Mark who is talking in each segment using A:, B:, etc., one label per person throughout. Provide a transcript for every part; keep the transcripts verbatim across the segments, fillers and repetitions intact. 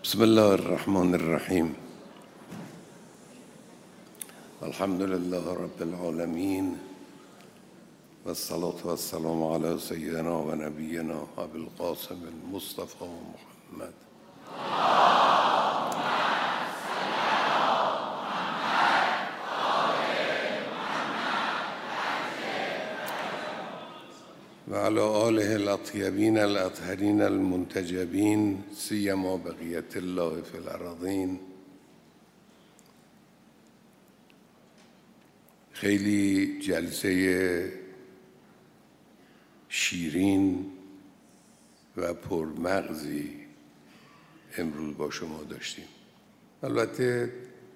A: بسم الله الرحمن الرحیم. الحمد لله رب العالمین و الصلاة و السلام علی سیدنا و نبینا ابی القاسم المصطفى محمد. و علی آله الاطیبین الاطهرین المنتجبین سیما بقیت الله فی الارضین. خیلی جلسه شیرین و پرمغزی امروز با شما داشتیم. البته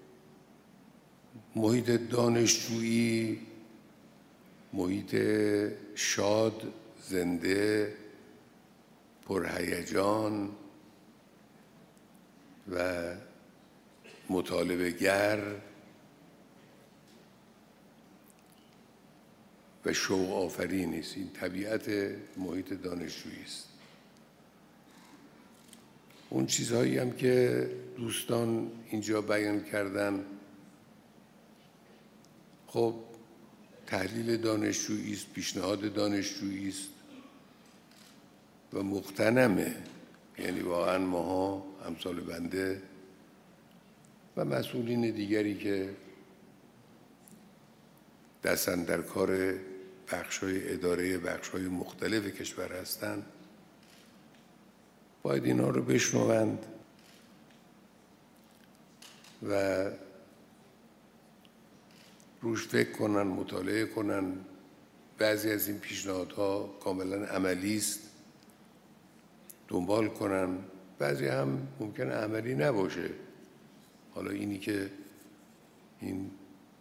A: محیط دانشجویی محیط شاد، زنده، پرهیجان و مطالبه گر و شوق آفرینی است. این طبیعت محیط دانشجویی است. اون چیزهایی هم که دوستان اینجا بیان کردن خب تحلیل دانشجویی است، پیشنهاد دانشجویی است و مغتنمه. یعنی واقعا ماها امثال بنده و مسئولین دیگری که دستن در کار بخش‌های اداره بخش‌های مختلف کشور هستند باید اینا رو بشنوند و روش فکر کنن، مطالعه کنن. بعضی از این پیشنهادها کاملا عملی است، دنبال کنن. بعضی هم ممکنه عملی نباشه. حالا اینی که این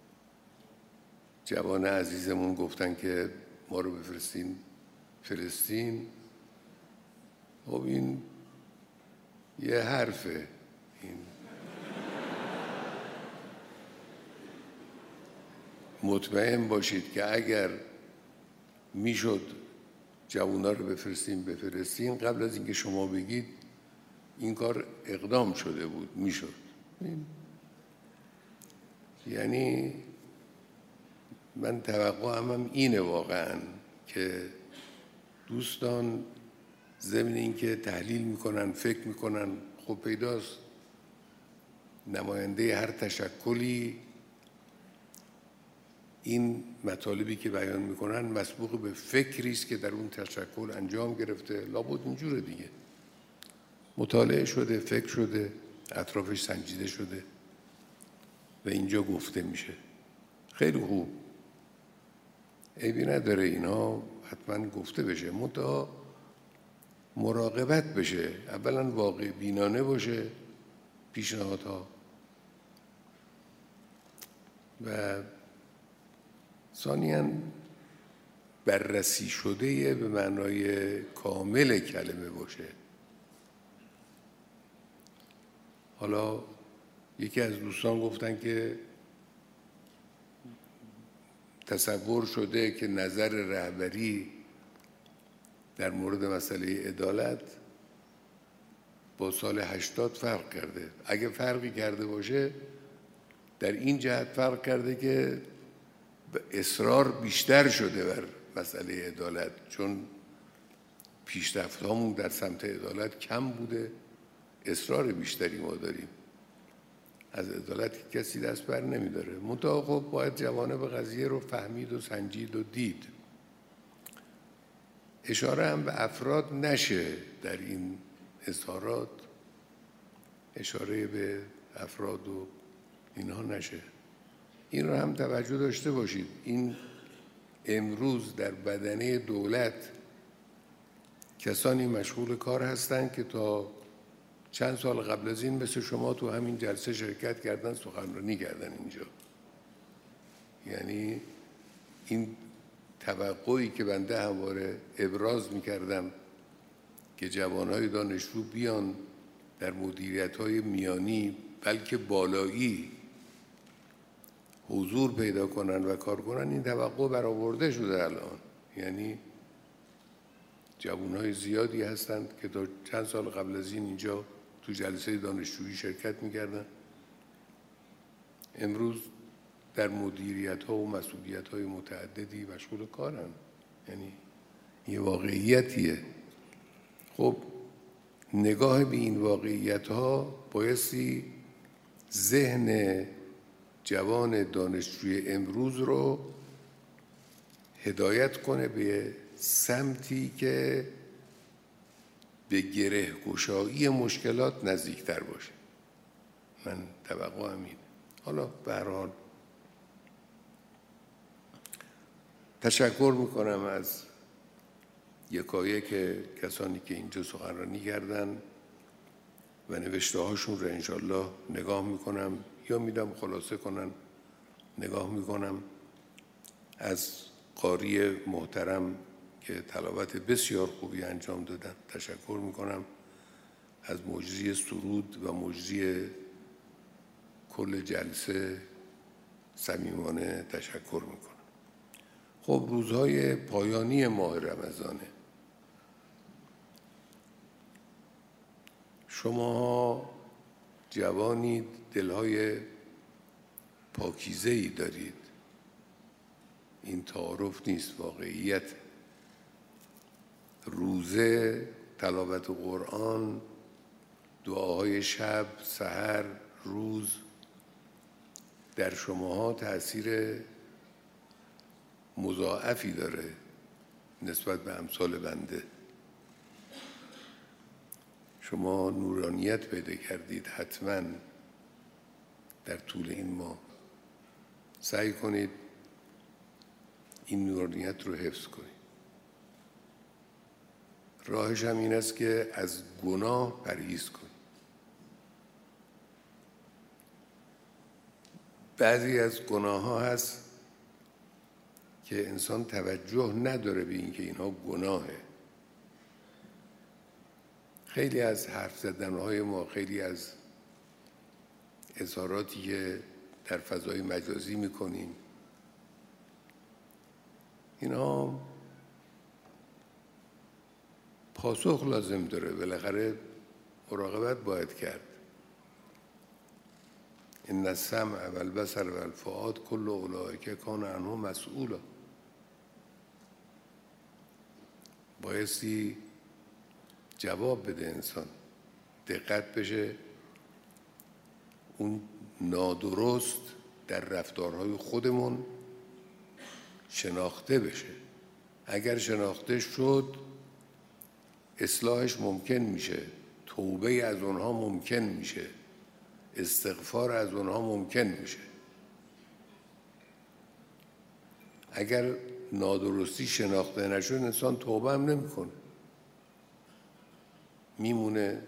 A: جوان عزیزمون گفتن که ما رو بفرستین فلسطین، خب این یه حرفه. این مطمئن باشید که اگر میشد جوونا رو بفرستین به فلسطین قبل از اینکه شما بگید این کار اقدام شده بود، میشد. یعنی من توقعم هم اینه واقعا که دوستان ضمن اینکه تحلیل میکنن، فکر میکنن، خب پیداست نماینده هر تشکلی این مطالبی که بیان میکنن مسبوق به فکری است که در اون تشکل انجام گرفته. لابد اینجوره دیگه، مطالعه شده، فکر شده، اطرافش سنجیده شده و اینجا گفته میشه. خیلی خوب، عیبی نداره اینا حتما گفته بشه، منتها مراقبت بشه. اولا واقع بینانه باشه پیشنهادها و ثانیاً بررسی شده به معنای کامل کلمه باشه. حالا یکی از دوستان گفتن که تصور شده که نظر رهبری در مورد مسئله عدالت با سال هشتاد فرق کرده. اگه فرقی کرده باشه در این جهت فرق کرده که اصرار بیشتر شده بر مسئله عدالت، چون پیشرفت‌هامون در سمت عدالت کم بوده، اصرار بیشتری ما داریم. از عدالت کسی دست بر نمیداره. منتها خب باید جوانب قضیه رو فهمید و سنجید و دید. اشاره هم به افراد نشه در این اظهارات، اشاره به افراد و اینها نشه. این رو هم توجه داشته باشید. این امروز در بدنه دولت کسانی مشغول کار هستند که تا چند سال قبل از این مثل شما تو همین جلسه شرکت کردن، سخنرانی کردن اینجا. یعنی این توقعی که بنده همواره ابراز می‌کردم که جوانهای دانشجو بیان در مدیریت‌های میانی بلکه بالایی حضور پیدا کنن و کار کنن، این توقع برآورده شده الان. یعنی جوانهای زیادی هستند که تا چند سال قبل از این اینجا تو جلسه دانشجویی شرکت میکردن. امروز در مدیریت ها و مسئولیت های متعددی مشغول کارن. یعنی یه واقعیتیه. خب نگاه به این واقعیت ها بایستی ذهن جوان دانشجوی امروز رو هدایت کنه به سمتی که به گره گشایی مشکلات نزدیکتر باشه. من توقع همین. حالا به هر حال تشکر میکنم از یکایک کسانی که اینجا سخنرانی کردن و نوشته هاشون رو انشالله نگاه میکنم یا میدم خلاصه کنن، نگاه میکنم. از قاری محترم که تلاوت بسیار خوبی انجام دادن تشکر میکنم. از مجری سرود و مجری کل جلسه صمیمانه تشکر میکنم. خب روزهای پایانی ماه رمضانه. شما جوانید، دلهای پاکیزه‌ای دارید. این تعارف نیست، واقعیت. روزه، تلاوت قرآن، دعاهای شب، سحر، روز در شماها تأثیر مضاعفی داره نسبت به امثال بنده. شما نورانیت پیدا کردید حتما در طول این ماه. سعی کنید این نورانیت رو حفظ کنید. راهش هم این است که از گناه پرهیز کنید. بعضی از گناه ها هست که انسان توجه نداره به اینکه اینها گناهه. خیلی از حرف زدنهای ما، خیلی از اظهاراتی که در فضای مجازی میکنیم، اینها پاسخ لازم داره. بالاخره مراقبت باید کرد. ان السمع و البصر و الفؤاد کل اولئک کان عنه مسئولا. بایستی جواب بده انسان، دقت بشه اون نادرست در رفتارهای خودمون شناخته بشه. اگر شناخته شد اصلاحش ممکن میشه، توبه از اونها ممکن میشه، استغفار از اونها ممکن میشه. اگر نادرستی شناخته نشد انسان توبه هم نمیکنه، میمونه،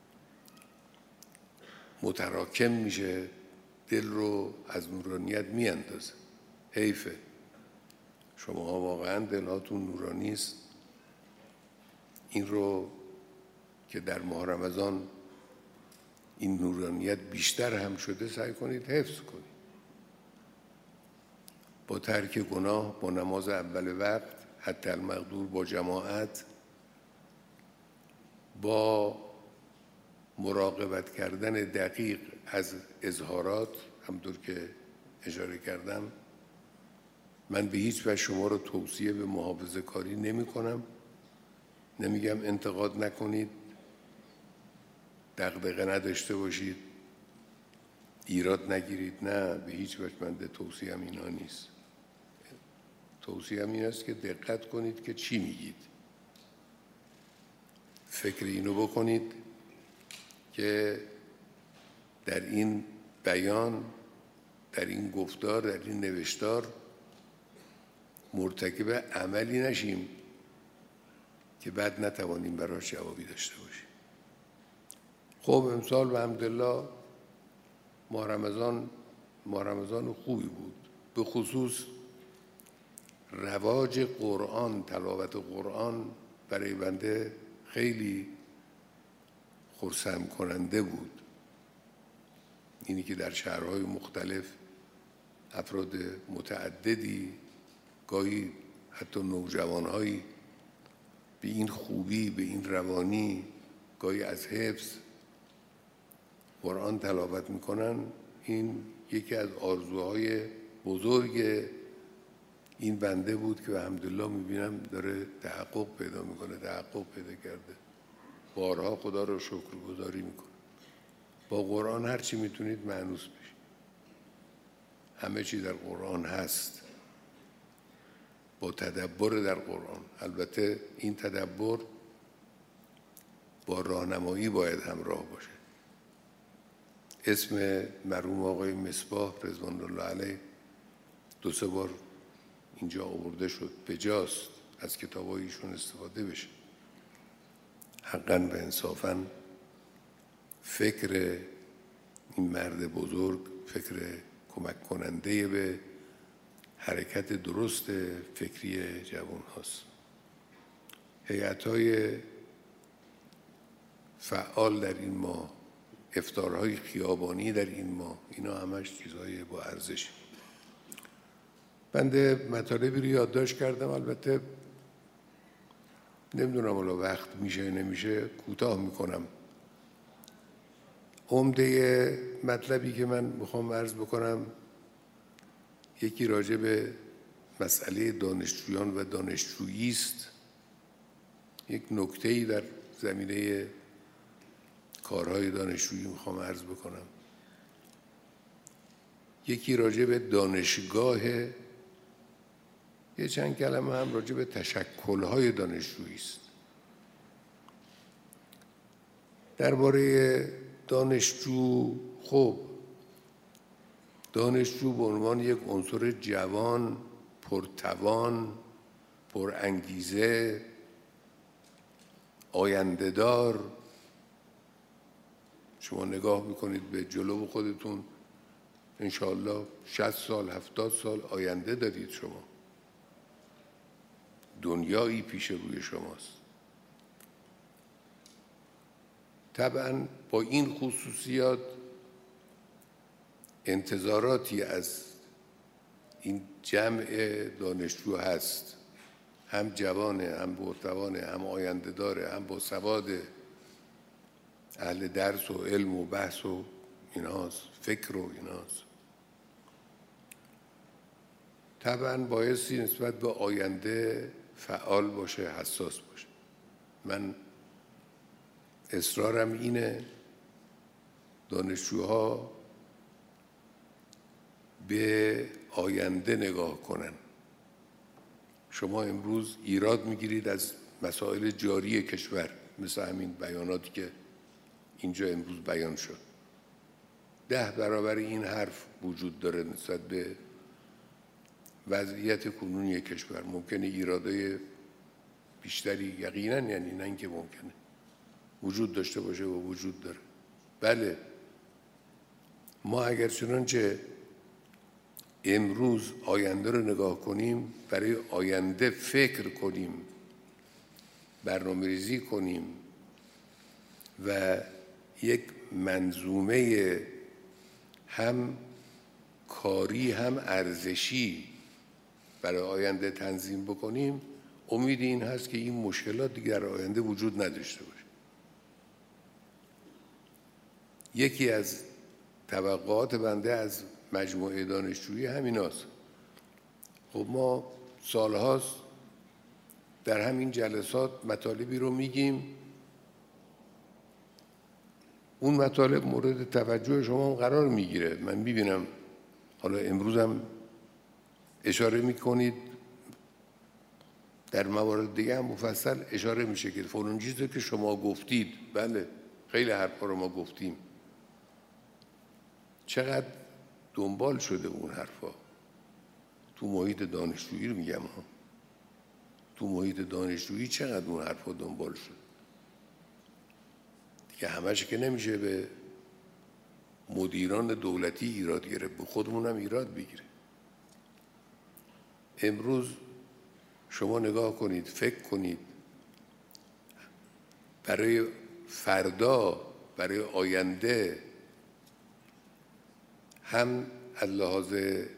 A: متراکم میشه، دل رو از نورانیت میاندازه. حیفه. شما واقعا دلهاتون نورانی است. این رو که در ماه رمضان این نورانیت بیشتر هم شده سعی کنید حفظ کنید. با ترک گناه، با نماز اول وقت، حتی المقدور، با جماعت، با مراقبت کردن دقیق از اظهارات، همونطور که اشاره کردم. من به هیچ وجه شما رو توصیه به محافظه کاری نمی کنم. نمیگم انتقاد نکنید، دغدغه نداشته باشید، ایراد نگیرید. نه، به هیچ وجه من توصیه هم اینا نیست. توصیه هم این است که دقت کنید که چی میگید. فکر اینو بکنید که در این بیان، در این گفتار، در این نوشتار مرتکب عملی نشیم که بعد نتوانیم براش جوابی داشته باشیم. خب امسال به الحمدلله ماه رمضان ماه رمضان خوبی بود. به خصوص رواج قرآن، تلاوت قرآن برای بنده خیلی خرسند کننده بود. اینی که در شهرهای مختلف افراد متعددی، گاهی حتی نوجوانهایی به این خوبی، به این روانی، گاهی از حفظ قرآن تلاوت میکنن، این یکی از آرزوهای بزرگ این بنده بود که الحمدلله میبینم داره تحقق پیدا میکنه، تحقق پیدا کرده، بارها خدا رو شکرگزاری میکنه. با قرآن هر چی میتونید مانوس بشید، همه چی در قرآن هست، با تدبر در قرآن. البته این تدبر با راهنمایی باید همراه باشه. اسم مرحوم آقای مصباح رضوان الله علیه دو سه بار اینجا آورده شد، بجاست از کتابای ایشون استفاده بشه. حقاً و انصافاً فکر این مرد بزرگ فکر کمک کننده به حرکت درست فکری جوان هاست. هیئت‌های فعال در این ماه، افطارهای خیابانی در این ماه، اینا همش چیزهای با ارزش. بنده مطالبی رو یادداشت کردم، البته نمیدونم حالا وقت میشه نمیشه، کوتاه میکنم. عمده مطلبی که من میخوام عرض بکنم یکی راجع به مسئله دانشجویان و دانشجویی است. یک نکته‌ای در زمینه کارهای دانشجویی میخوام عرض بکنم. یکی راجع به دانشگاه، یه چند کلمه هم راجع به تشکل‌های دانشجویی است. درباره دانشجو، خب دانشجو به عنوان یک عنصر جوان، پرتوان، پرانگیزه، آینده‌دار، شما نگاه میکنید به جلو خودتون، انشاءالله شصت سال هفتاد سال آینده دارید شما، دنیایی پیش روی شماست. طبعا با این خصوصیات انتظاراتی از این جمع دانشجو هست، هم جوانه، هم پرتوانه، هم آینده داره، هم با سواد، اهل درس و علم و بحث و ایناست، فکر و ایناست. طبعا بایستی نسبت به آینده فعال باشه، حساس باشه. من اصرارم اینه دانشجوها به آینده نگاه کنن. شما امروز ایراد میگیرید از مسائل جاری کشور، مثل همین بیاناتی که اینجا امروز بیان شد. ده برابر این حرف وجود داره نسبت به وضعیت کنونی کشور. ممکنه ایرادای بیشتری، یقینا، یعنی نه اینکه ممکنه، وجود داشته باشه و وجود داره. بله، ما اگر چنانچه امروز آینده رو نگاه کنیم، برای آینده فکر کنیم، برنامه‌ریزی کنیم و یک منظومه هم کاری هم ارزشی برای آینده تنظیم بکنیم، امید این هست که این مشکلات دیگر در آینده وجود نداشته باشه. یکی از توقعات بنده از مجموعه دانشجویی همین هست. خب ما سالهاست در همین جلسات مطالبی رو میگیم، اون مطالب مورد توجه شما قرار میگیره. من میبینم حالا امروز هم اشاره میکنید، در موارد دیگه هم مفصل اشاره میشه که فلان چیزی که شما گفتید، بله خیلی حرفا رو ما گفتیم. چقدر دنبال شده اون حرفا تو محیط دانشجویی رو میگم ها. تو محیط دانشجویی چقدر اون حرفا دنبال شد دیگه. همش که نمیشه به مدیران دولتی ایراد گرفت، به خودمون هم ایراد بگیره. امروز شما نگاه کنید، فکر کنید، برای فردا، برای آینده، هم از لحاظ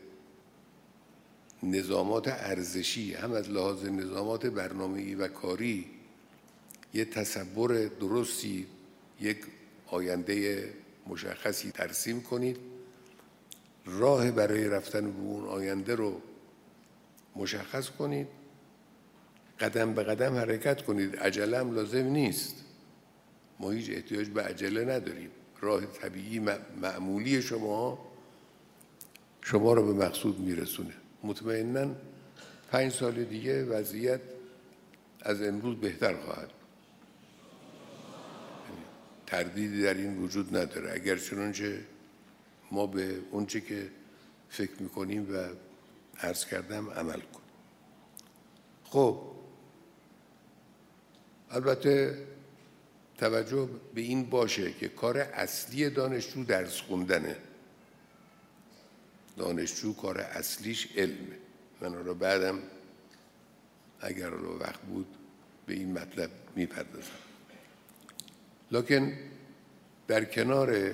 A: نظامات ارزشی، هم از لحاظ نظامات برنامه‌ای و کاری، یه تصور درستی، یک آینده مشخصی ترسیم کنید، راه برای رفتن به اون آینده رو مشخص کنید، قدم به قدم حرکت کنید. عجله هم لازم نیست، ما هیچ احتیاج به عجله نداریم. راه طبیعی معمولی شما شما رو به مقصود میرسونه. مطمئناً پنج سال دیگه وضعیت از امروز بهتر خواهد. تردیدی در این وجود نداره، اگر چنانچه ما به اونچه که فکر میکنیم و عرض کردم عمل کنیم. خب البته توجه به این باشه که کار اصلی دانشجو درس خوندنه. دانشجو کار اصلیش علمه. من حالا بعدم اگر رو وقت بود به این مطلب میپردازم. لکن در کنار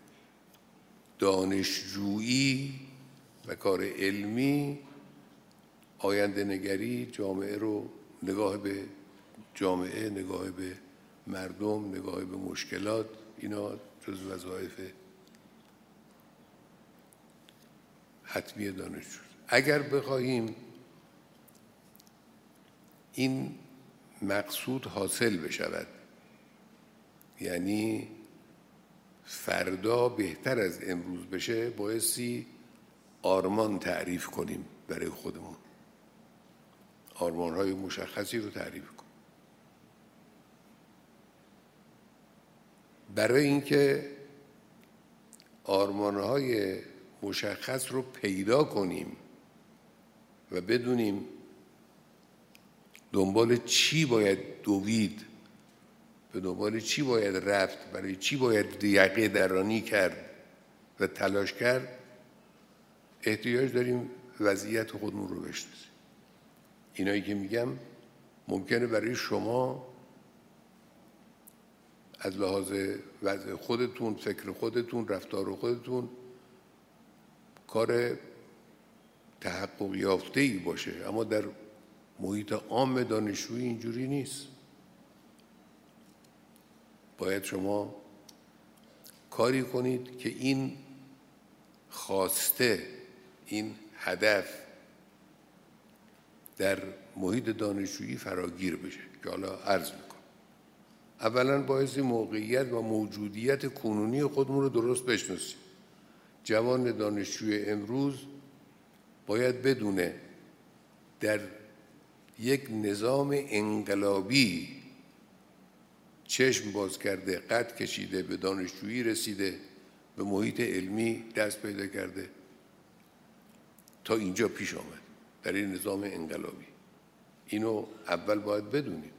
A: دانشجویی و کار علمی، آینده نگری، جامعه رو نگاه به جامعه، نگاه به مردم، نگاه به مشکلات، اینا جز وظایف حتمی دانشجو. اگر بخواهیم این مقصود حاصل بشود، یعنی فردا بهتر از امروز بشه، بایستی آرمان تعریف کنیم برای خودمون، آرمان‌های مشخصی رو تعریف کنیم. برای اینکه آرمان‌های مشخص رو پیدا کنیم و بدونیم دنبال چی باید دوید، به دنبال چی باید رفت، برای چی باید یقه درانی کرد و تلاش کرد، احتیاج داریم وضعیت خودمون رو بشناسیم. اینایی که میگم ممکنه برای شما از لحاظ وضع خودتون، فکر خودتون، رفتار خودتون کار تحقق یافته‌ای باشه، اما در محیط عام دانشجویی اینجوری نیست. باید شما کاری کنید که این خواسته، این هدف در محیط دانشجویی فراگیر بشه که حالا عرض میکنم. اولا باید موقعیت و موجودیت کنونی خودمون رو درست بشناسیم. جوان دانشجوی امروز باید بدونه در یک نظام انقلابی چشم باز کرده، قد کشیده، به دانشجویی رسیده، به محیط علمی دست پیدا کرده، تا اینجا پیش آمد در این نظام انقلابی. اینو اول باید بدونیم.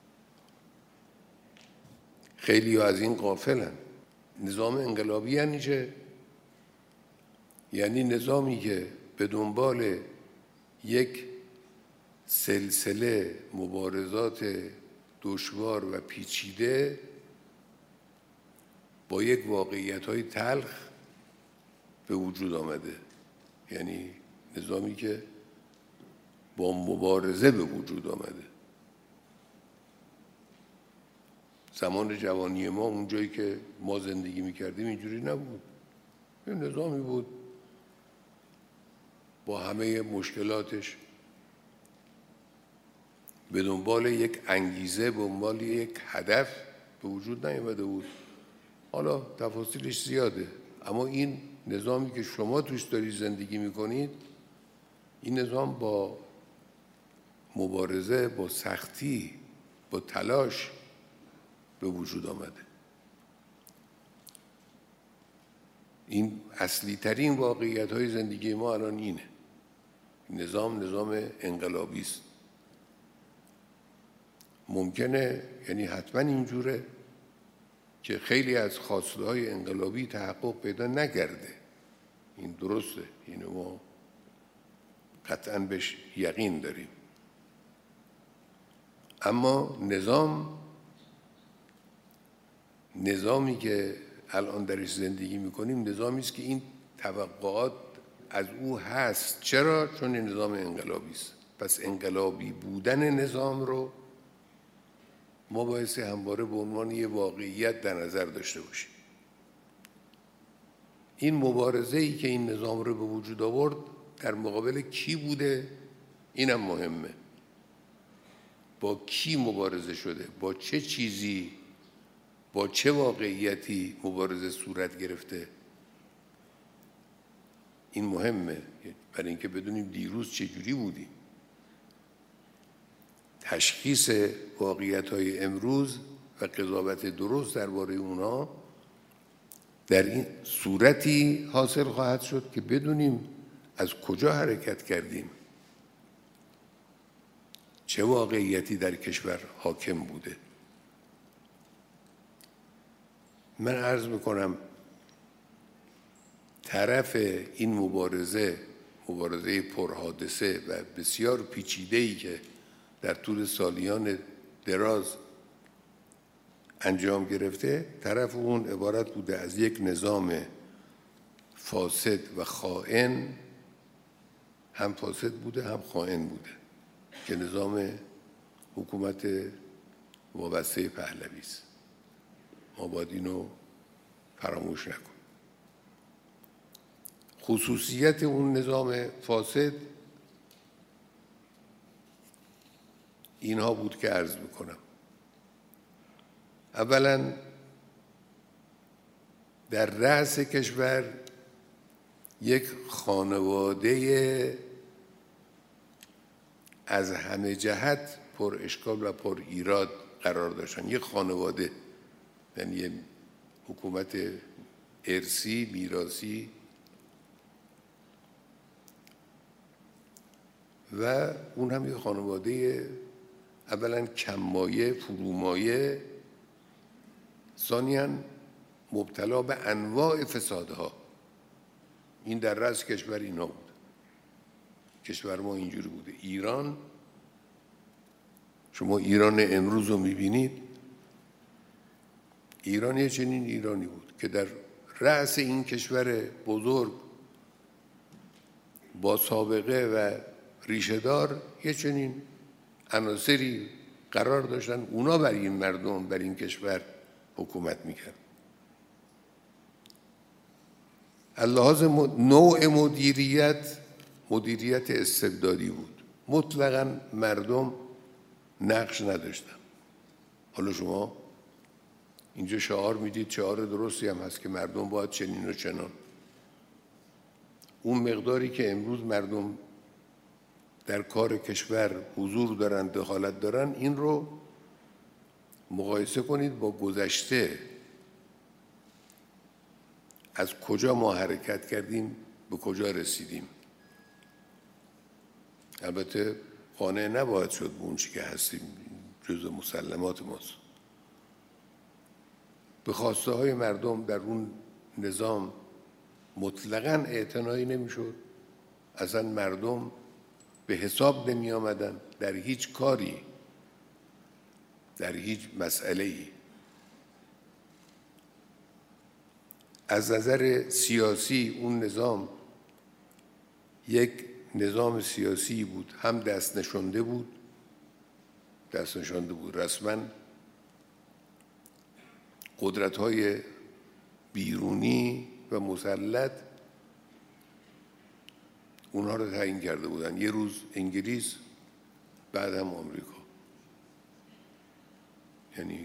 A: خیلی ها از این غافلن. نظام انقلابی یعنی چه؟ یعنی نظامی که به دنبال یک سلسله مبارزات دشوار و پیچیده با یک واقعیت‌های تلخ به وجود آمده. یعنی نظامی که با مبارزه به وجود آمده. زمان جوانی ما، اونجایی که ما زندگی می‌کردیم، اینجوری نبود. یه نظامی بود با همه مشکلاتش، به دنبال یک انگیزه، به دنبال یک هدف به وجود نیامده بود. حالا تفاصیلش زیاده، اما این نظامی که شما توش دارید زندگی میکنید، این نظام با مبارزه، با سختی، با تلاش به وجود آمده. این اصلی ترین واقعیت های زندگی ما الان اینه. نظام نظام انقلابی است. ممکنه، یعنی حتما اینجوره که خیلی از خواسته های انقلابی تحقق پیدا نگرده. این درسته، اینو ما قطعاً بهش یقین داریم. اما نظام نظامی که الان درش زندگی میکنیم نظامی است که این توقعات از او هست. چرا؟ چون این نظام انقلابی است. پس انقلابی بودن نظام رو ما باید همواره به عنوان یه واقعیت در نظر داشته باشیم. این مبارزه‌ای که این نظام رو به وجود آورد در مقابل کی بوده؟ اینم مهمه. با کی مبارزه شده؟ با چه چیزی، با چه واقعیتی مبارزه صورت گرفته؟ این مهمه برای اینکه بدونیم دیروز چجوری بودیم. تشخیص واقعیت‌های امروز و قضاوت درست درباره اونا در این صورتی حاصل خواهد شد که بدونیم از کجا حرکت کردیم، چه واقعیتی در کشور حاکم بوده. من عرض میکنم طرف این مبارزه، مبارزه پرحادثه و بسیار پیچیده‌ای که در طول سالیان دراز انجام گرفته، طرف اون عبارت بوده از یک نظام فاسد و خائن، هم فاسد بوده هم خائن بوده، که نظام حکومت وابسته پهلوی است. ما باید اینو فراموش نکنیم. خصوصیت اون نظام فاسد اینها بود که عرض میکنم. اولا در رأس کشور یک خانواده از همه جهت پر اشکال و پر ایراد قرار داشتن. یک خانواده، یعنی یک حکومت ارثی، میراثی، و اون هم یک خانواده اولا کم‌مایه، فرومایه، ثانیاً مبتلا به انواع فسادها. این در رأس کشور اینا بود. کشور ما اینجوری بوده. ایران، شما ایران امروز رو میبینید، ایران یه چنین ایرانی بود که در رأس این کشور بزرگ با سابقه و ریشه‌دار یه چنین عناصری قرار داشتن، اونا بر این مردم، بر این کشور حکومت میکرد. اللحاظ نوع مدیریت، مدیریت استبدادی بود. مطلقاً مردم نقش نداشتن. حالا شما اینجا شعار میدید، شعار درستی هم هست که مردم باید چنین و چنان. اون مقداری که امروز مردم در کار کشور حضور دارن، دخالت دارن، این رو مقایسه کنید با گذشته. از کجا ما حرکت کردیم، به کجا رسیدیم. البته قانع نباید شد به اون چی که هستیم، جزء مسلمات ماست. به خواسته های مردم در اون نظام مطلقاً اعتنایی نمیشد. اصلا مردم به حساب نمی آمدن در هیچ کاری، در هیچ مسئله‌ای. از نظر سیاسی اون نظام یک نظام سیاسی بود، هم دست نشانده بود، دست نشانده بود رسما. قدرت‌های بیرونی و مسلط اونها رو تعیین کرده بودن. یه روز انگلیس، بعد هم آمریکا. یعنی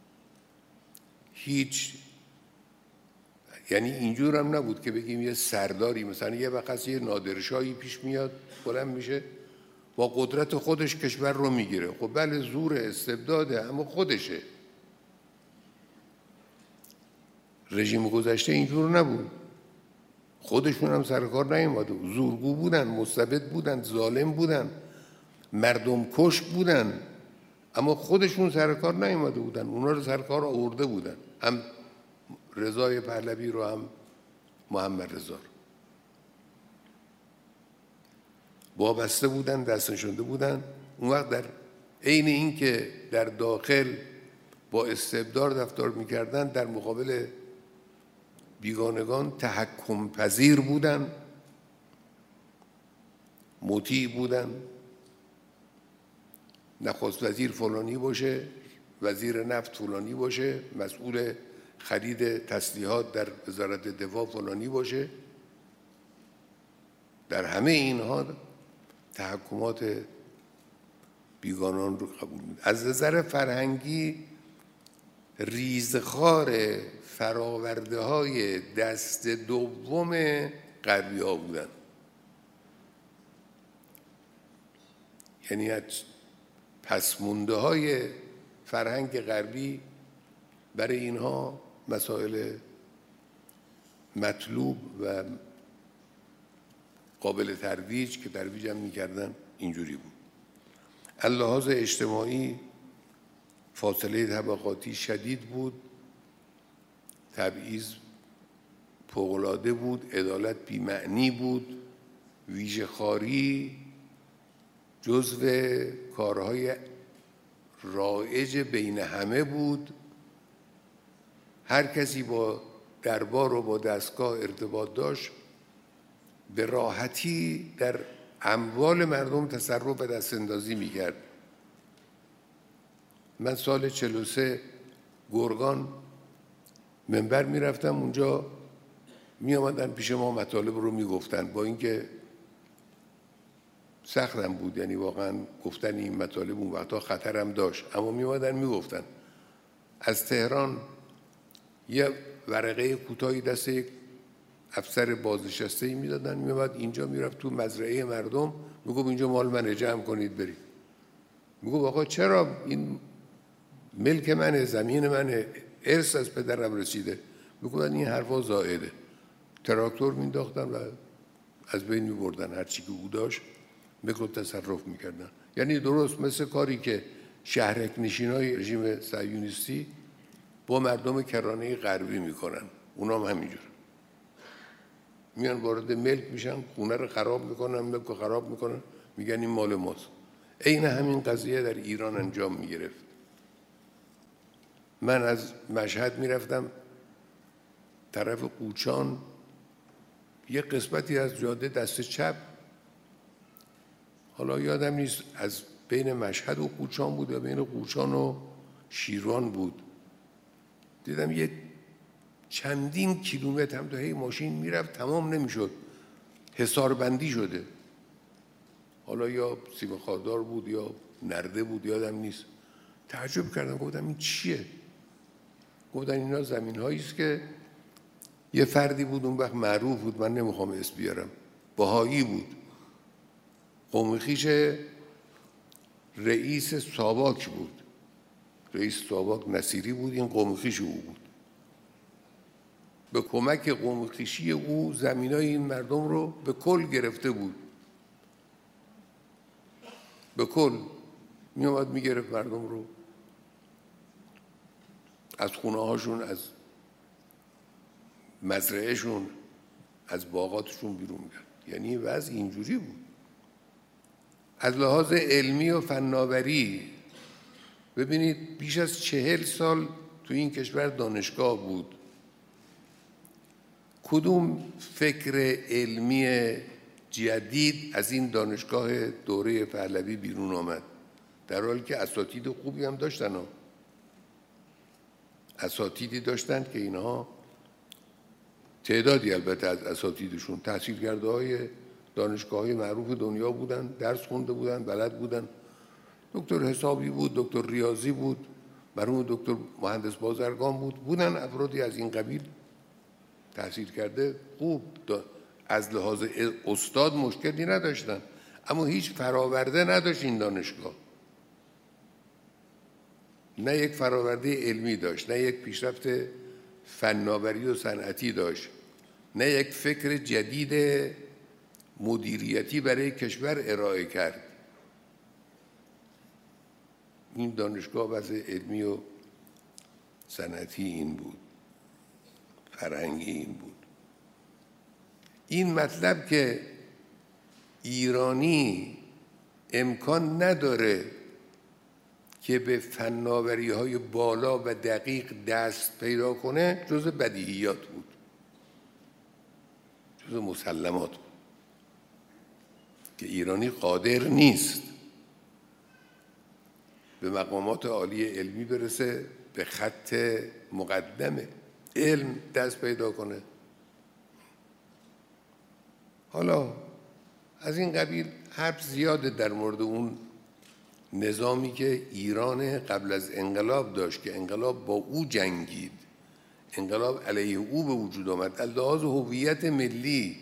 A: هیچ، یعنی اینجور هم نبود که بگیم یه سرداری، مثلا یه وقت یه نادرشاهی پیش میاد، بلند میشه، با قدرت خودش کشور رو میگیره. خب بله، زور استبداده، اما خودشه. رژیم گذشته اینجور نبود. خودشون هم سر کار نیامده، زورگو بودن، مستبد بودن، ظالم بودن، مردم کش بودن، اما خودشون سر کار نیامده بودن، اونا رو سر کار آورده بودن، هم رضای پهلوی رو هم محمد رضا رو. وابسته بودن، دست نشانده بودن. اون وقت در عین این که در داخل با استبداد رفتار میکردن، در مقابل بیگانگان تحکم پذیر بودن، مطیع بودن. نخست وزیر فلانی باشه، وزیر نفت فلانی باشه، مسئول خرید تسلیحات در وزارت دفاع فلانی باشه. در همه اینها تحکمات بیگانان رو قبول می‌کنه. از نظر فرهنگی ریزخوار فراورده های دست دوم غربی ها بودن. یعنی از پسمونده های فرهنگ غربی برای اینها مسائل مطلوب و قابل ترویج که ترویج هم می‌کردن اینجوری بود. از لحاظ اجتماعی فاصله طبقاتی شدید بود، تبعیض فوق‌العاده بود، عدالت بی‌معنی بود، ویژه‌خواری جزو کارهای رایج بین همه بود. هر کسی با دربار و با دستگاه ارتباط داشت به راحتی در اموال مردم تصرف و دستاندازی می‌کرد. من سال چهل و سه گرگان منبر میرفتم، اونجا می آمدن پیش ما مطالب رو میگفتن، با اینکه سختم بود، یعنی واقعا گفتن این مطالب اون وقتا خطرم داشت، اما می آمدن میگفتن. از تهران یه ورقه کوتاهی دست یک افسر بازنشسته‌ای میدادن، میومد اینجا میرفت تو مزرعه مردم میگفت اینجا مال منه، جمع کنید برید. میگفت آقا چرا؟ این ملک منه، زمین منه، ارث از پدرم رسیده. میگفتن این حرفا زائده. تراکتور مینداختن و از بین میبردن هر چی که او داشت، میگفت تصرف میکردن. یعنی درست مثل کاری که شهرک نشینای رژیم صهیونیستی با مردم کرانه غربی میکنن، اونا هم همینجور میان وارد ملک میشن، خونه رو خراب میکنن، ملک رو خراب میکنن، میگن این مال ماست. عین همین قضیه در ایران انجام میگرفت. من از مشهد میرفتم طرف قوچان، یه قسمتی از جاده دست چپ، حالا یادم نیست از بین مشهد و قوچان بود یا بین قوچان و شیروان بود، دیدم یه چندین کیلومتر هم تا هی ماشین میرفت تمام نمیشد، حصاربندی شده. حالا یا سیم خاردار بود یا نرده بود، یادم نیست. تعجب کردم، گفتم این چیه؟ گفتن اینا زمین هایی است که یه فردی بود اون وقت معروف بود، من نمیخوام اسم بیارم، بهایی بود، قوم خویش رئیس ساواک بود، رئیس ساواک نصیری بود، این قوم خویش او بود. به کمک قوم خویشی او زمینای این مردم رو به کل گرفته بود، به کل می اومد می گرفت مردم رو، از خونه هاشون، از مزرعهشون، از باغاتشون بیرون کرد. یعنی وضع اینجوری بود. از لحاظ علمی و فناوری ببینید بیش از چهل سال تو این کشور دانشگاه بود. کدوم فکر علمی جدید از این دانشگاه دوره پهلوی بیرون آمد؟ در حالی که اساتید خوبی هم داشتن ها. اساتیدی داشتن که اینها تعدادی البته از اساتیدشون تحصیل کرده های دانشگاه های معروف دنیا بودن، درس خونده بودن، بلد بودن. دکتر حسابی بود، دکتر ریاضی بود، مرحوم دکتر مهندس بازرگان بود، بودن افرادی از این قبیل تحصیل کرده خوب، از لحاظ استاد مشکلی نداشتن، اما هیچ فراورده نداشت این دانشگاه. نه یک فراورده علمی داشت، نه یک پیشرفت فناوری و صنعتی داشت، نه یک فکر جدید مدیریتی برای کشور ارائه کرد. این دانشگاه وضع علمی و صنعتی این بود، فرهنگی این بود. این مطلب که ایرانی امکان نداره که به فناوری های بالا و دقیق دست پیدا کنه، جز بدیهیات بود، جز مسلمات بود که ایرانی قادر نیست به مقامات عالی علمی برسه، به خط مقدمه. علم دست پیدا کنه. حالا از این قبیل حرف زیاده در مورد اون نظامی که ایران قبل از انقلاب داشت که انقلاب با او جنگید، انقلاب علیه او به وجود آمد. از لحاظ هویت ملی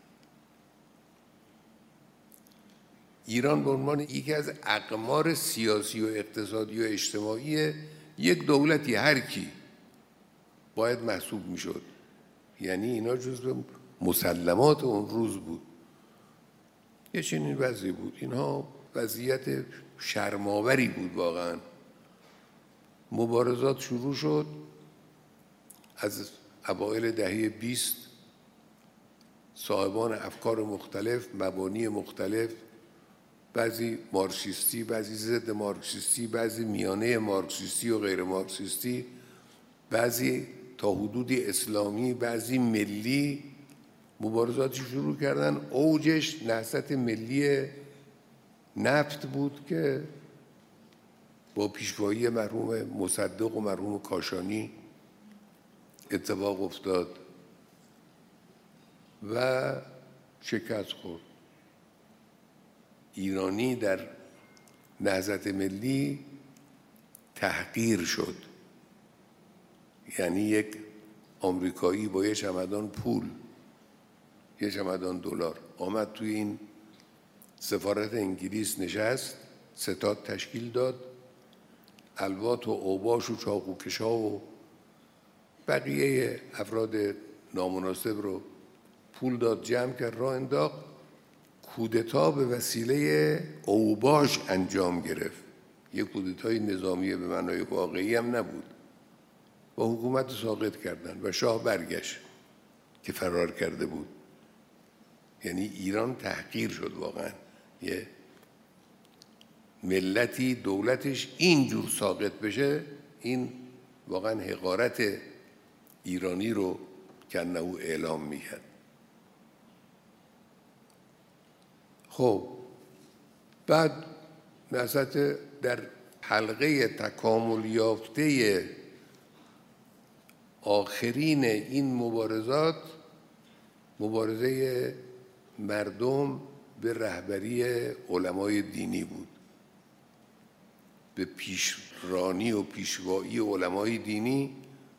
A: ایران به عنوان یکی از اقمار سیاسی و اقتصادی و اجتماعی یک دولتی هر کی باید محسوب میشد. یعنی اینا جزو مسلمات اون روز بود. یه چنین وضعی بود. اینها وضعیت شرم‌آوری بود واقعا. مبارزات شروع شد از اوایل دهه بیست. صاحبان افکار مختلف، مبانی مختلف، بعضی مارکسیستی، بعضی ضد مارکسیستی، بعضی میانه مارکسیستی و غیر مارکسیستی، بعضی تا حدودی اسلامی، بعضی ملی، مبارزاتی شروع کردن. اوجش نهضت ملی نفت بود که با پیشوایی مرحوم مصدق و مرحوم کاشانی اتفاق افتاد و شکست خورد. ایرانی در نهضت ملی تحقیر شد. یعنی یک آمریکایی با یه چمدان پول، یه چمدان دلار آمد توی این سفارت انگلیس نشست، ستاد تشکیل داد، الوات و اوباش و چاقوکشا و بقیه افراد نامناسب رو پول داد، جمع کرد، راه انداخت. کودتا به وسیله اوباش انجام گرفت. یک کودتای نظامی به معنای واقعی هم نبود و حکومت ساقط کردن و شاه برگشت که فرار کرده بود. یعنی ایران تحقیر شد واقعا. یه ملتی دولتش اینجور ساقط بشه، این واقعا حقارت ایرانی رو کنه اعلام میکرد. خب بعد نهضت در حلقه تکامل یافته آخرین این مبارزات، مبارزه مردم به رهبری علمای دینی بود، به پیشرانی و پیشوایی علمای دینی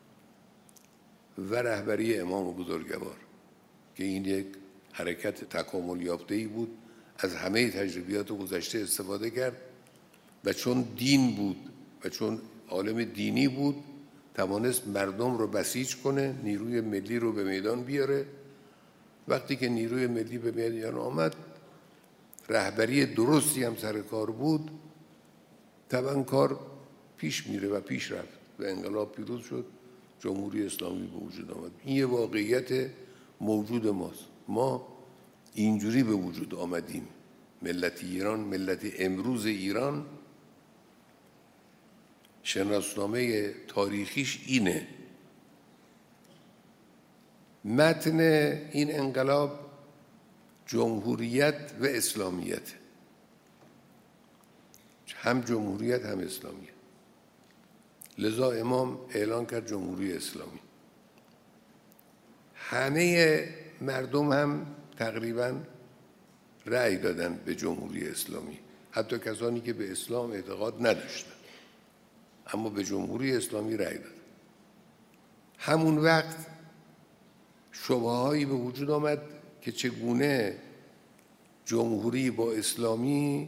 A: و رهبری امام بزرگوار، که این یک حرکت تکامل یافته‌ای بود. از همه تجربیات گذشته استفاده کرد و چون دین بود و چون عالم دینی بود توانست مردم رو بسیج کنه، نیروی ملی رو به میدان بیاره. وقتی که نیروی ملی به میدان آمد، رهبری درستی هم سر کار بود، طبعا کار پیش میره و پیش رفت و انقلاب پیروز شد، جمهوری اسلامی به وجود آمد. این یه واقعیت موجود ماست. ما اینجوری به وجود آمدیم. ملت ایران، ملت امروز ایران، شناسنامه تاریخیش اینه. متن این انقلاب جمهوریت و اسلامیت، هم جمهوریت هم اسلامیت. لذا امام اعلان کرد جمهوری اسلامی. همه مردم هم تقریباً رأی دادن به جمهوری اسلامی، حتی کسانی که به اسلام اعتقاد نداشتن اما به جمهوری اسلامی رأی دادن. همون وقت شبههایی به وجود آمد که چگونه جمهوری با اسلامی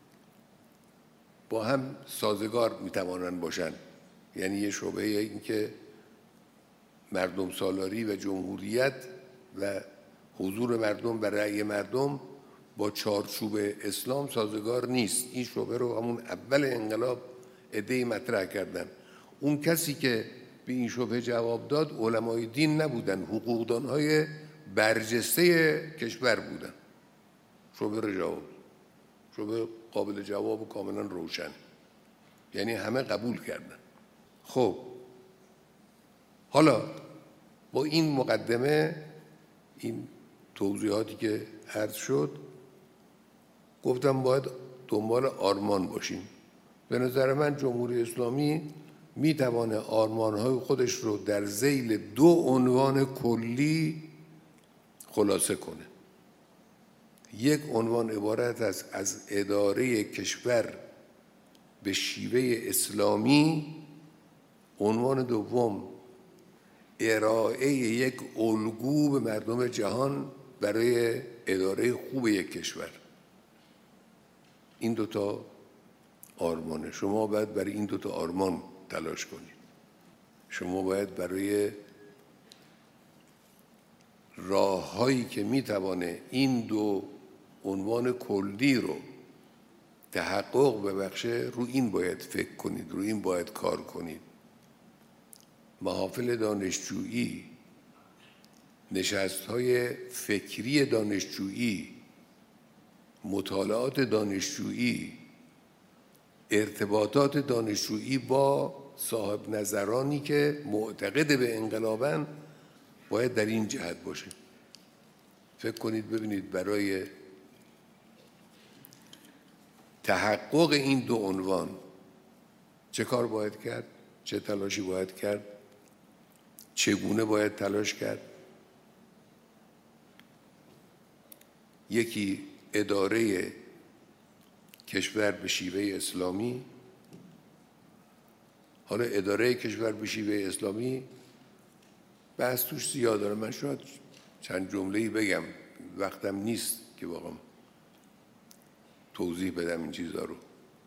A: با هم سازگار میتوانند باشند. یعنی یه شبهه این که مردم سالاری و جمهوریت و حضور مردم و رأی مردم با چارچوب اسلام سازگار نیست. این شبهه رو همون اول انقلاب عده‌ای مطرح کردن. اون کسی که به این شبهه جواب داد علمای دین نبودن، حقوقدانهای برجسته کشور بودن. شبهه رو جواب، شبهه قابل جواب و کاملا روشن، یعنی همه قبول کردن. خب حالا با این مقدمه، این توضیحاتی که عرض شد، گفتم باید دنبال آرمان باشیم. به نظر من جمهوری اسلامی میتوانه آرمانهای خودش رو در ذیل دو عنوان کلی خلاصه کنه. یک عنوان عبارت است از اداره کشور به شیوه اسلامی، عنوان دوم ارائه یک الگو به مردم جهان برای اداره خوب یک کشور. این دوتا آرمانه. شما باید برای این دوتا آرمان تلاش کنید. شما باید برای راه‌هایی که میتوانه این دو عنوان کلی رو تحقق ببخشه، رو این باید فکر کنید، رو این باید کار کنید. محافل دانشجویی، نشست‌های فکری دانشجویی، مطالعات دانشجویی، ارتباطات دانشجویی با صاحب نظرانی که معتقد به انقلابن باید در این جهت باشه. فکر کنید ببینید برای تحقق این دو عنوان چه کار باید کرد، چه تلاشی باید کرد، چگونه باید تلاش کرد. یکی اداره کشور به شیوه اسلامی. حالا اداره کشور به شیوه اسلامی بحث توش زیاد داره، من شاید چند جمله‌ای بگم، وقتم نیست که واقعا توضیح بدم این چیزا رو.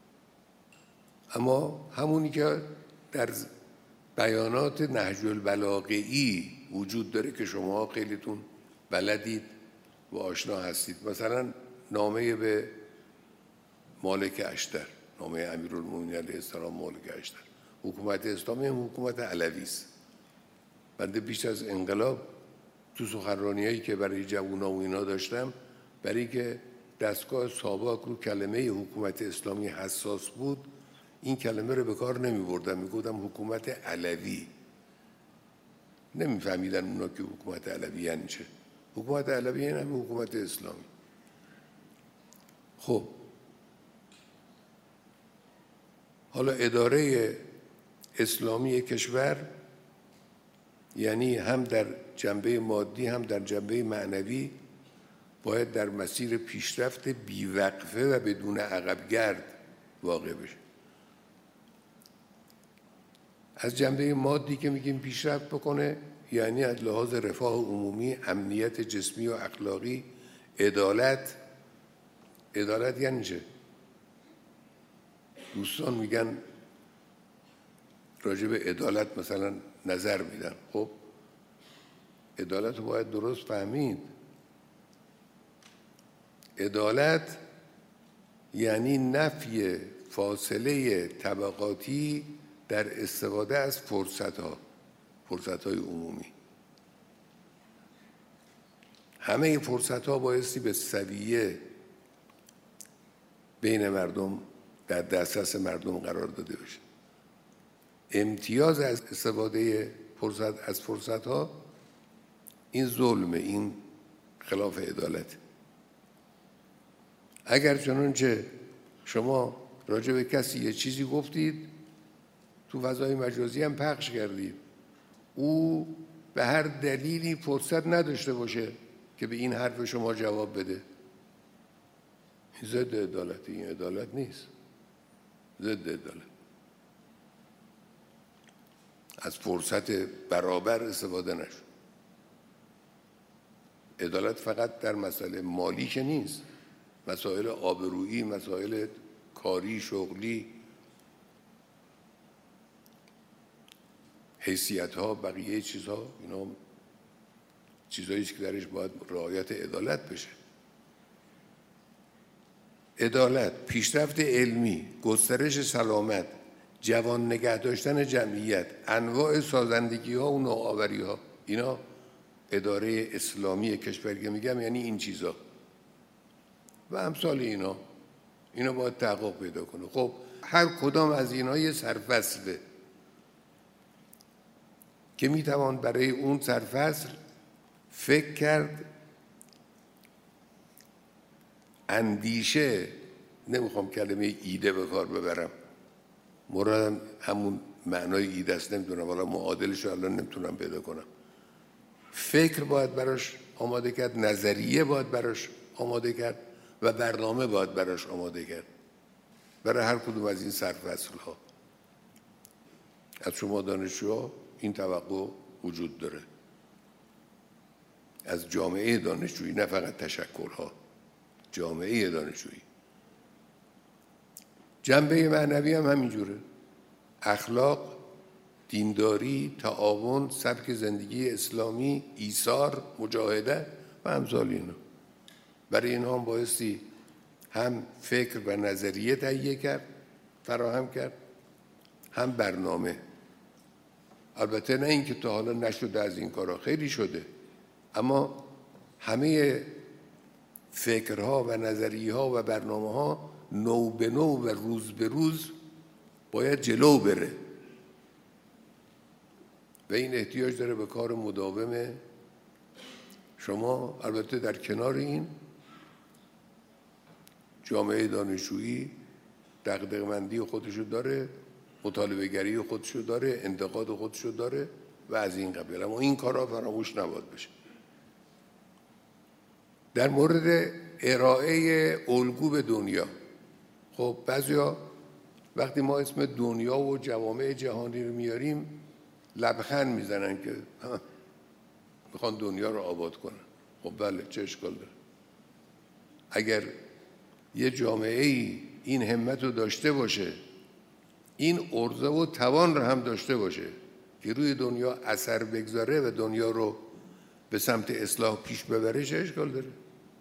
A: اما همونی که در بیانات نهج البلاغه‌ای وجود داره که شما خیلیتون بلدید و آشنا هستید، مثلا نامه به مالک اشتر، نامه امیرالمومنین علیه السلام مالک اشتر. حکومت اسلامی هم حکومت علوی است. بنده بیش از انقلاب تو سخنرانی‌هایی که برای جوونا و اینا داشتم، برای که دستگاه ساواک رو کلمه حکومت اسلامی حساس بود، این کلمه رو به کار نمی‌بردم، میگفتم حکومت علوی. نمی‌فهمیدن اونا که حکومت علوی یعنی چه. حکومت علوی یعنی همین حکومت اسلامی. خب حالا اداره اسلامی کشور یعنی هم در جنبه مادی هم در جنبه معنوی باید در مسیر پیشرفت بیوقفه و بدون عقبگرد واقع بشه. از جنبه مادی که میگیم پیشرفت بکنه، یعنی از لحاظ رفاه عمومی، امنیت جسمی و اخلاقی، عدالت. عدالت یعنی چه؟ دوستان میگن راجع به عدالت مثلا نظر میدن. خب عدالت رو باید درست فهمید. عدالت یعنی نفی فاصله طبقاتی در استفاده از فرصت‌ها، فرصت‌های عمومی. همه فرصت‌ها بایستی به سویه بین مردم در دسترس مردم قرار داده بشه. امتیاز از استفاده فرصت از فرصت‌ها این ظلمه، این خلاف عدالت. اگر چنانچه شما راجع به کسی یه چیزی گفتید، تو فضای مجازی هم پخش کردید، او به هر دلیلی فرصت نداشته باشه که به این حرف شما جواب بده، این ضد عدالتی. این عدالت نیست، ضد عدالت. از فرصت برابر استفاده نشد. عدالت فقط در مسئله مالی که نیست، مسائل آبرویی، مسائل کاری، شغلی، حیثیت‌ها، بقیه چیزها، اینا چیزایی که درش باید رعایت عدالت بشه. عدالت، پیشرفت علمی، گسترش سلامت، جوان نگه داشتن جمعیت، انواع سازندگی‌ها و نوآوری‌ها، اینا اداره اسلامی کشور که میگم یعنی این چیزا و امثال اینا. اینا باید تحقق پیدا کنه. خب هر کدام از اینا یه سرفصله که میتوان برای اون سرفصل فکر کرد، اندیشه، نمیخوام کلمه ایده به کار ببرم، مرادم همون معنای ایده است، نمیدونم حالا معادلش رو الان نمیتونم پیدا کنم. فکر باید براش آماده کرد، نظریه باید براش آماده کرد و برنامه باید براش آماده کرد برای هر کدوم از این سرفصل ها. از شما دانشجوها این توقع وجود داره، از جامعه دانشجویی، نه فقط تشکل‌ها، جامعه دانشجویی. جنبه معنوی هم همینجوره، اخلاق، دینداری، تعاون، سبک زندگی اسلامی، ایثار، مجاهده و امثال اینا. برای اینها هم بایستی هم فکر و نظریه تهیه کرد، فراهم کرد، هم برنامه. البته نه اینکه تا حالا نشده از این کارا، خیلی شده، اما همه فکرها و نظریه‌ها و برنامه‌ها نو به نو و روز به روز باید جلو بره و این احتیاج داره به کار مداوم شما. البته در کنار این جامعه دانشجویی دغدغه‌مندی خودشو داره، مطالبه گری خودشو داره، انتقاد خودشو داره و از این قبیل، اما این کارها فراموش نباید بشه. در مورد ارائه الگو به دنیا، خب بعضیا وقتی ما اسم دنیا و جوامع جهانی رو میاریم لبخند میزنن که میخوان دنیا رو آباد کنن. خب بله، چه اشکال داره؟ اگر یه جامعه ای این همت رو داشته باشه، این عرضه و توان رو هم داشته باشه که روی دنیا اثر بگذاره و دنیا رو به سمت اصلاح پیش ببره، چه اشکال داره؟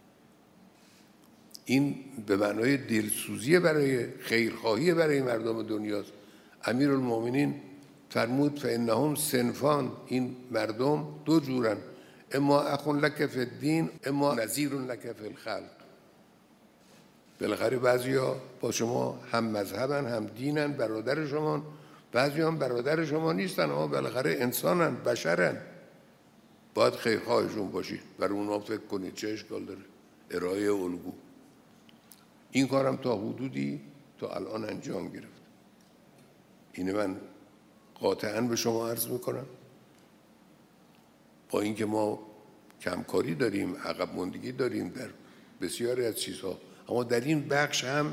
A: این به معنای دلسوزی برای خیرخواهی برای مردم دنیاست. امیرالمومنین فرمود فانهم صنفان، این مردم دو جورن، اما اخ لک فی الدین اما نظیر لک فی الخلق. بالاخره بعضیا با شما هم مذهبن، هم دینن، برادر شما، بعضی هم برادر شما نیستن، اما بالاخره انسانن، بشرن، باید خیرخواهشون باشید، برای اونا فکر کنید، چه اشکال داره؟ ارائه الگو. این کارم تا حدودی تا الان انجام گرفت. اینه من قاطعاً به شما عرض میکنم، با اینکه ما کمکاری داریم، عقب ماندگی داریم در بسیاری از چیزها، اما در این بخش هم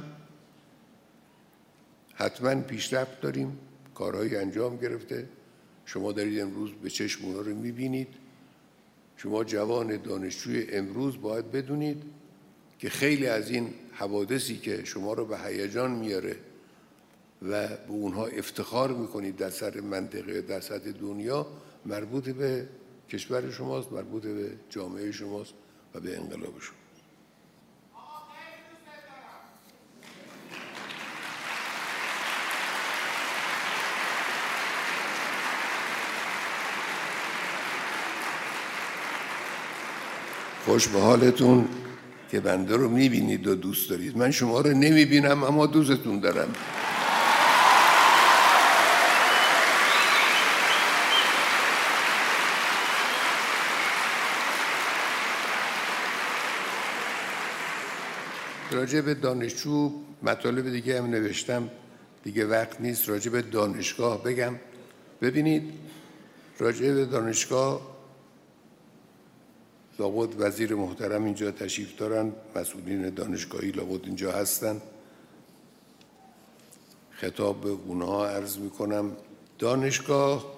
A: حتما پیشرفت داریم، کارهایی انجام گرفته. شما دارید امروز به چشم اونا رو میبینید. شما جوان دانشجوی امروز باید بدونید که خیلی از این حوادثی که شما رو به هیجان میاره و به اونها افتخار میکنید در سر منطقه، در سطح دنیا، مربوط به کشور شماست، مربوط به جامعه شماست و به انقلاب شما. خوش به حالتون که بنده رو میبینید و دوست دارید. من شما رو نمیبینم اما دوستتون دارم. راجع به دانشجو مطالب دیگه هم نوشتم، دیگه وقت نیست راجع به دانشگاه بگم. ببینید راجع به دانشگاه لابد وزیر محترم اینجا تشریف دارن، مسئولین دانشگاهی لابد اینجا هستن، خطاب به اونها عرض میکنم. دانشگاه،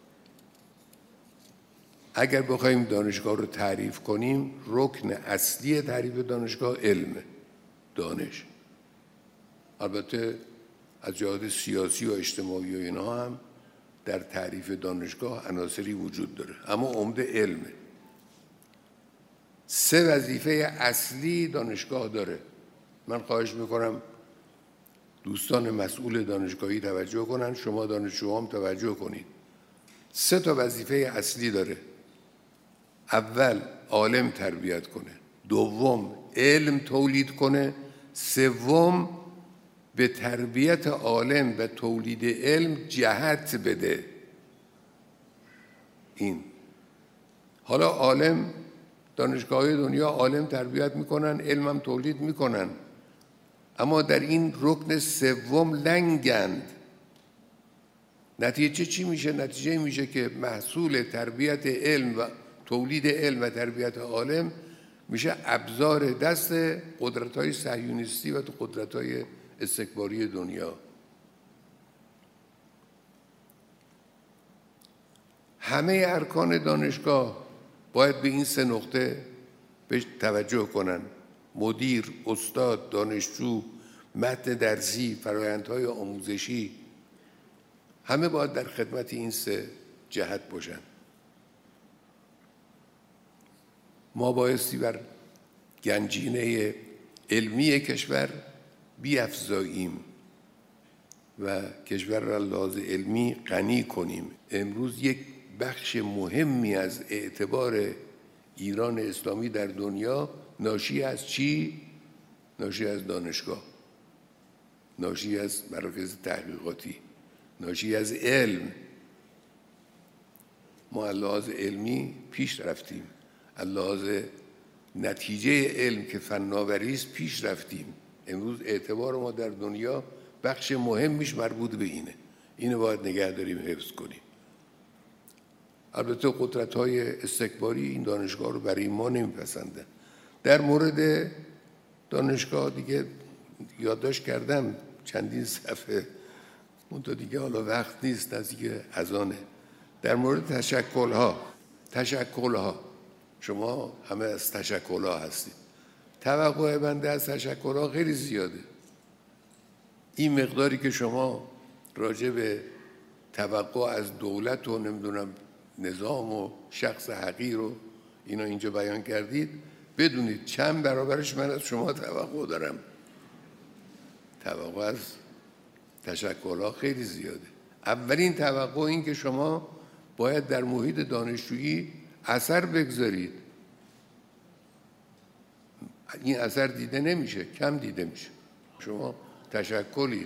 A: اگر بخوایم دانشگاه رو تعریف کنیم، رکن اصلی تعریف دانشگاه علمه، دانش. البته از جهات سیاسی و اجتماعی و اینها هم در تعریف دانشگاه عناصری وجود داره، اما عمده علمه. سه وظیفه اصلی دانشگاه داره. من خواهش میکنم دوستان مسئول دانشگاهی توجه کنن، شما دانشجوها هم توجه کنید. سه تا وظیفه اصلی داره. اول عالم تربیت کنه، دوم علم تولید کنه، سوم به تربیت عالم و تولید علم جهت بده. این حالا عالم، دانشگاه‌های دنیا عالم تربیت میکنن، علم هم تولید میکنن، اما در این رکن سوم لنگند. نتیجه چی میشه؟ نتیجه میشه که محصول تربیت علم و تولید علم و تربیت عالم میشه ابزار دست قدرت‌های صهیونیستی و قدرت‌های استکباری دنیا. همه ارکان دانشگاه باید به این سه نقطه بهش توجه کنن: مدیر، استاد، دانشجو، متن درسی، فرآیندهای آموزشی، همه باید در خدمت این سه جهت باشن. ما بایستی بر گنجینه علمی کشور بیفزاییم و کشور را لحاظ علمی غنی کنیم. امروز یک بخش مهمی از اعتبار ایران اسلامی در دنیا ناشی از چی؟ ناشی از دانشگاه، ناشی از مراکز تحقیقاتی، ناشی از علم. ما از لحاظ علمی پیش رفتیم، از لحاظ نتیجه علم که فناوری است پیش رفتیم. امروز اعتبار ما در دنیا بخش مهمیش مربوط به اینه. اینو باید نگه داریم، حفظ کنیم. البته قدرت‌های استکباری این دانشگاه رو برای ما نمیپسندن. در مورد دانشگاه دیگه یادداشت کردم چندین صفحه، منتها دیگه حالا وقت نیست، نزدیک اذانه. در مورد تشکل‌ها، تشکل‌ها شما همه از تشکل‌ها هستید. توقع بنده از تشکل‌ها خیلی زیاده. این مقداری که شما راجع به توقع از دولت و نمیدونم نظام و شخص حقیر و اینا اینجا بیان کردید، بدونید چند برابرش من از شما توقع دارم. توقع از تشکل‌ها خیلی زیاده. اولین توقع این که شما باید در محیط دانشجویی اثر بگذارید. این اثر دیده نمیشه، کم دیده میشه. شما تشکلی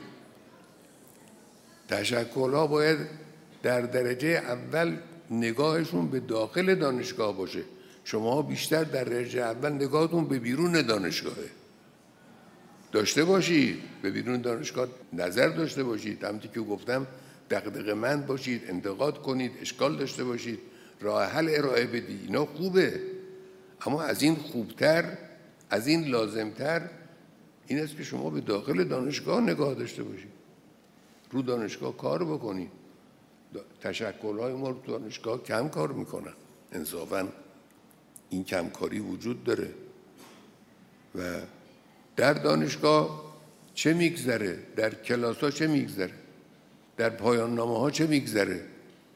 A: تشکل‌ها باید در درجه اول نگاهشون به داخل دانشگاه باشه. شما بیشتر در درجه اول نگاهتون به بیرون دانشگاهه. داشته باشید به بیرون دانشگاه نظر داشته باشید، همونطور که گفتم دغدغه‌مند باشید، انتقاد کنید، اشکال داشته باشید، راه حل ارائه بدید. اینا خوبه، اما از این خوبتر، از این لازمتر این است که شما به داخل دانشگاه نگاه داشته باشید، رو دانشگاه کار بکنید. تشکل‌های ما رو دانشگاه کم کار میکنن. انصافاً این کمکاری وجود داره. و در دانشگاه چه میگذره؟ در کلاس‌ها چه میگذره؟ در پایان نامه‌ها چه میگذره؟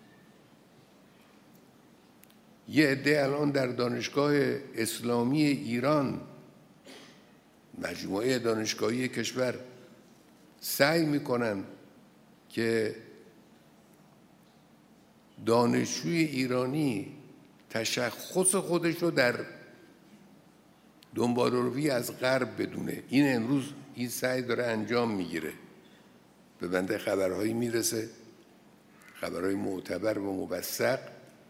A: یه عده الان در دانشگاه اسلامی ایران، مجموعه دانشگاهی کشور، سعی میکنن که دانشجوی ایرانی تشخص خودش رو در دنباله‌روی از غرب بدونه. این امروز این سعی داره انجام میگیره. به بنده خبرهایی میرسه، خبرهای معتبر و موثق،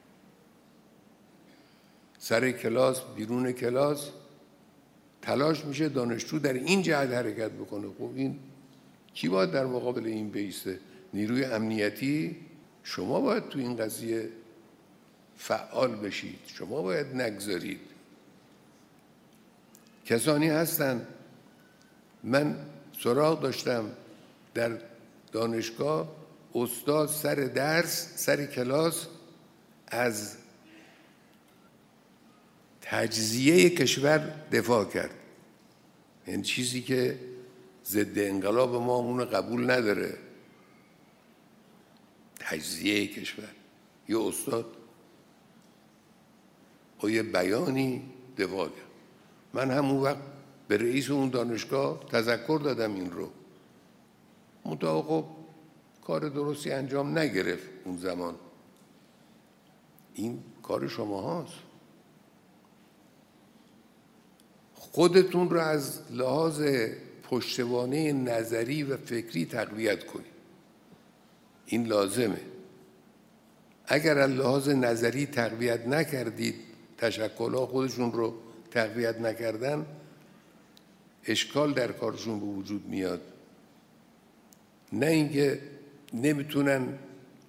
A: سر کلاس، بیرون کلاس تلاش میشه دانشجو در این جهت حرکت بکنه. خب این کی باید در مقابل این بایسته؟ نیروی امنیتی؟ شما باید تو این قضیه فعال بشید، شما باید نگذارید. کسانی هستن، من سراغ داشتم در دانشگاه استاد سر درس، سر کلاس از تجزیه کشور دفاع کرد. این چیزی که ضد انقلاب ما اون قبول نداره. تجزیه کشور. یه استاد با یه بیانی دفاع کرد. من همون وقت به رئیس اون دانشگاه تذکر دادم این رو. منتها خب کار درستی انجام نگرفت اون زمان. این کار شما هاست. خودتون رو از لحاظ پشتوانه نظری و فکری تقویت کنید. این لازمه. اگر از لحاظ نظری تقویت نکردید، تشکل‌ها خودشون رو تقویت نکردن، اشکال در کارشون به وجود میاد. نه اینکه نمیتونن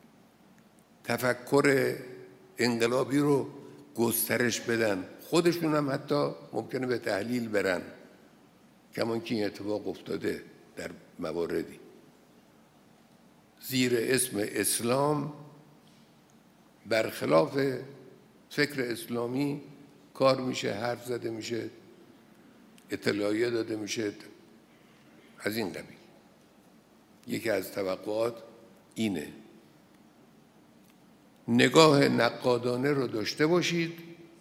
A: تفکر انقلابی رو گسترش بدن، خودشون هم حتی ممکنه به تحلیل برن، کمان که این اتفاق افتاده در مواردی. زیر اسم اسلام برخلاف فکر اسلامی کار میشه، حرف زده میشه، اطلاعیه داده میشه از این قبیل. یکی از توقعات اینه. نگاه نقادانه رو داشته باشید،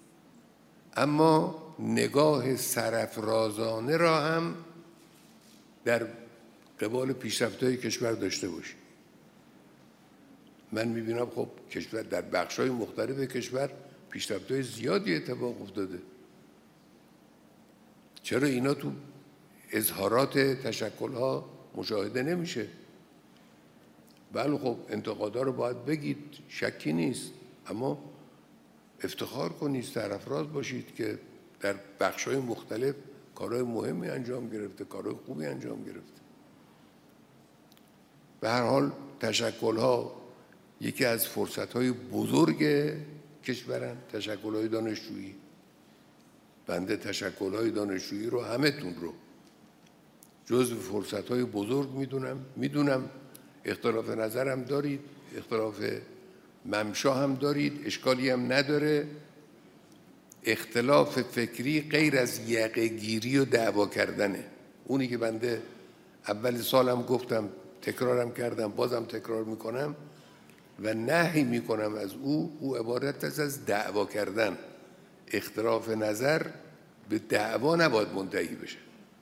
A: اما نگاه سرافرازانه را هم در قبال پیشرفت‌های کشور داشته باشید. من میبینم خب کشور در بخش‌های مختلف کشور پیشرفت‌های زیادی اتفاق افتاده. چرا اینا تو اظهارات تشکل‌ها مشاهده نمیشه؟ بله خب انتقادها رو باید بگید، شکی نیست، اما افتخار کنید، سرافراز باشید که در بخش‌های مختلف کارهای مهمی انجام گرفته، کارهای خوبی انجام گرفته. به هر حال تشکل‌ها یکی از فرصت‌های بزرگ کشورن، تشکل‌های دانشجویی. بنده تشکل‌های دانشجویی رو همه‌تون رو جزو فرصت‌های بزرگ میدونم. میدونم اختلاف نظرم دارید، اختلاف ممشا هم دارید، اشکالی هم نداره. اختلاف فکری غیر از یقه گیری و دعوا کردنه. اونی که بنده اول سالم گفتم، تکرارم کردم، بازم تکرار میکنم و نهی میکنم از او، او عبارت است از دعوا کردن. اختلاف نظر به دعوا نباید منتهی بشه،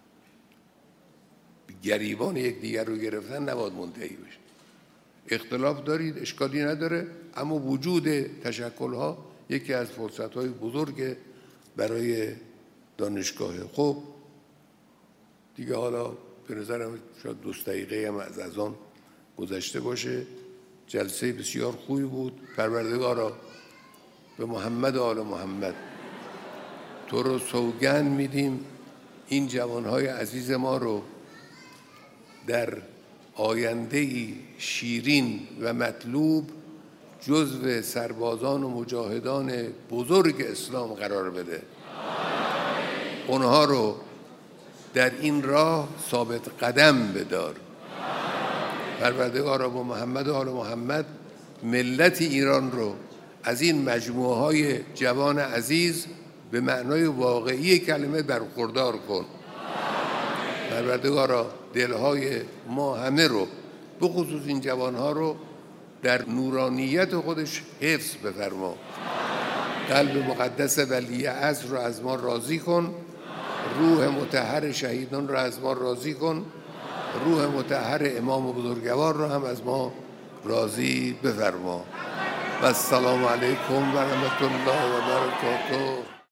A: گریبان یکدیگر رو گرفتن نباید منتهی بشه. اختلاف دارید، اشکالی نداره، اما وجود تشکل‌ها یکی از فرصت‌های بزرگ برای دانشگاهه. خب دیگه حالا به نظرم شاید دو دقیقه هم از از آن گذشته باشه. جلسه بسیار خوبی بود. پروردگارا به محمد و آل محمد تو رو سوگند میدیم این جوانهای عزیز ما رو در آینده‌ای شیرین و مطلوب جزو سربازان و مجاهدان بزرگ اسلام قرار بده. اونها رو در این راه ثابت قدم بدار. پروردگارا با محمد و آل محمد ملت ایران رو از این مجموعه های جوان عزیز به معنای واقعی کلمه برخوردار کن. پروردگارا دلهای ما همه رو، به خصوص این جوانها رو، در نورانیت خودش حفظ بفرما. قلب مقدس ولی عصر رو از ما راضی کن. روح مطهر شهیدان رو از ما راضی کن. روح مطهر امام بزرگوار رو هم از ما راضی بفرما. و السلام علیکم و رحمت الله و برکاته.